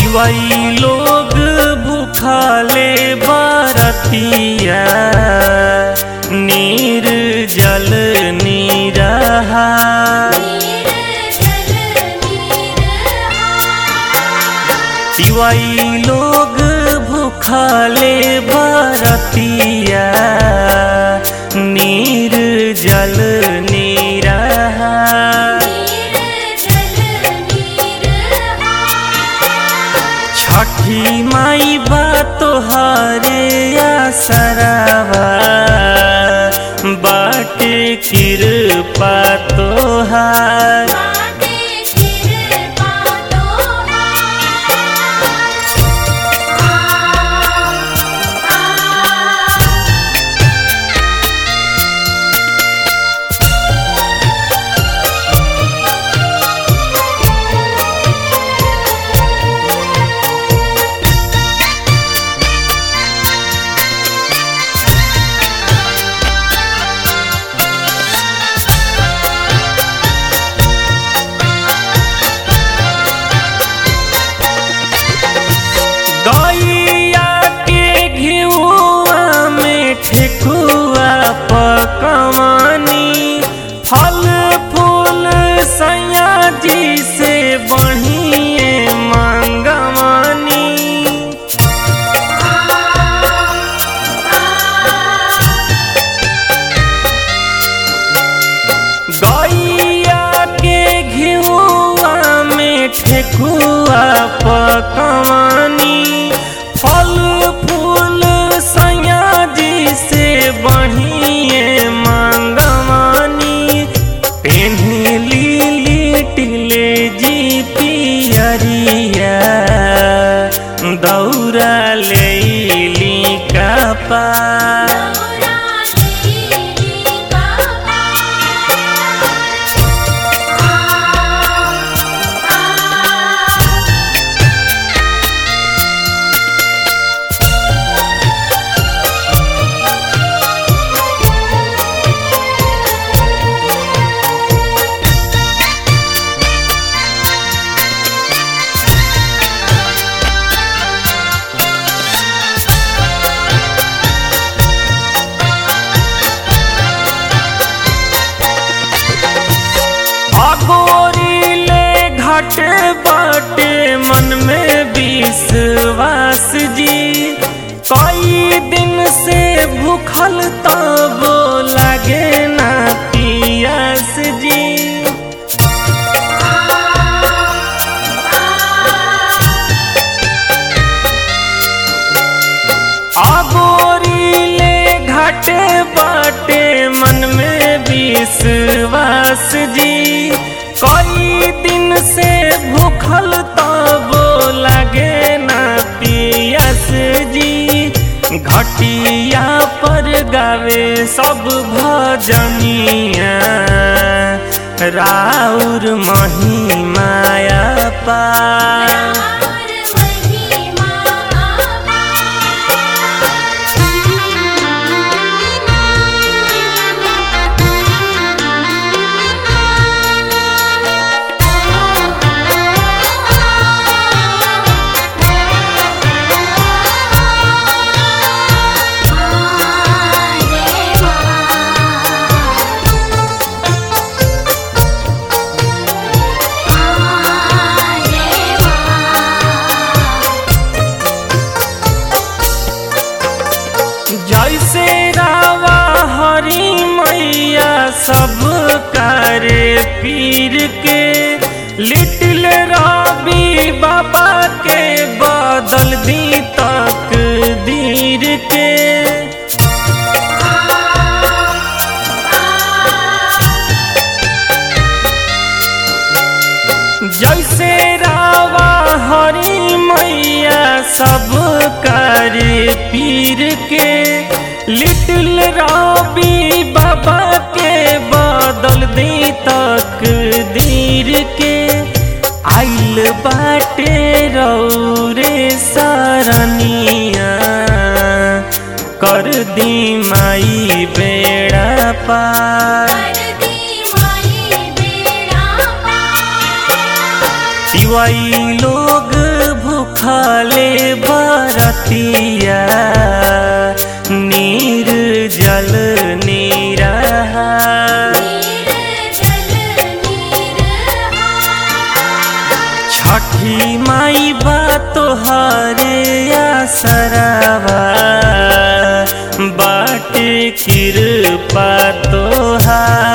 तिवाई लोग भूखले बरतिया निर्जल निराहा। तिवाई लोग भूखले बरतिया निर्जल निराहा। छठी माई बा तोहारे आसरावा बाटे कृपा तोहार। ठेकुआ पकवानी फल फूल सैया जी से बढ़िए मंगवानी। गैया के घिउआ में ठेकुआ पकवानी फल फूल सैया जी से बढ़िए मंगवानी। पेन्हली लिटिले जी पियरिया दौरा लेली कपार। घाटे बाटे मन में विश्वास जी कई दिन से भूखल तब लागे ना पियास जी। आगोरीले घाटे बाटे मन में विश्वास जी कई दिन से भूखल तब लागे ना पियास जी। घटिया पर गावे सब भजनिया राउर महिमाया पार। जैसे रावा हरी मैया सब करे पीर के लिटिल रवि बाबा के बदल दी तकदीर के। जैसे रावा हरी मैया सब करे पीर के लिटिल रवि बाबा के बदल दी तकदीर के। आइल बाटे रौरे सरनिया कर दी माई बेड़ा पार। तिवाई लोग भूख भूखले बरतिया निर्जल निराहार। छठी माई बा तोहरे आसरावा बाटे कृपा तोहार।